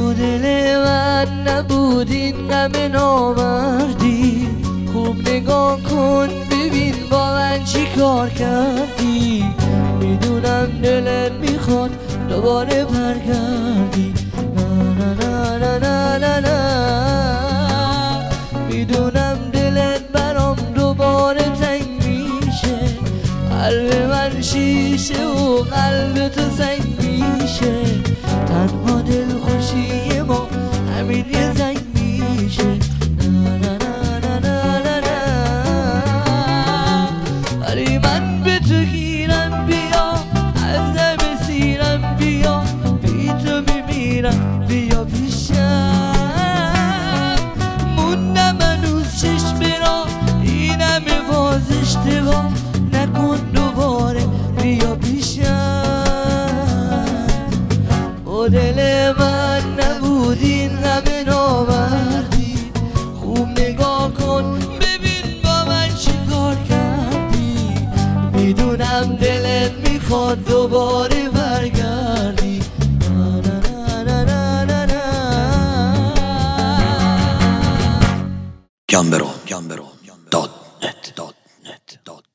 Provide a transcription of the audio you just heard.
دل من نبود این غم نامردی. خوب نگاه کن ببین با من چی کار کردی. میدونم دلت میخواد دوباره برگردی. نه نه نه نه نه نه. میدونم دلت برام دوباره تنگ میشه. قلب من شیشه و قلب تو سنگ میشه. تنها دل خوشی ما همین یه زنگ میشه. نه نه نه نه نه نه. ولی من به تو گیرم بیا، از دم سیرم بیا، بی تو میمیرم بیا پیشم. موندم هنوز چشم را این همه باز اشتباه نکن دوباره بیا پیشم. با دل من نبود این همه نامردی. خوب نگاه کن ببین با من چی کار کردی. میدونم دلت میخواد دوباره برگردی. نه نه نه نه نه نه. Gambero.net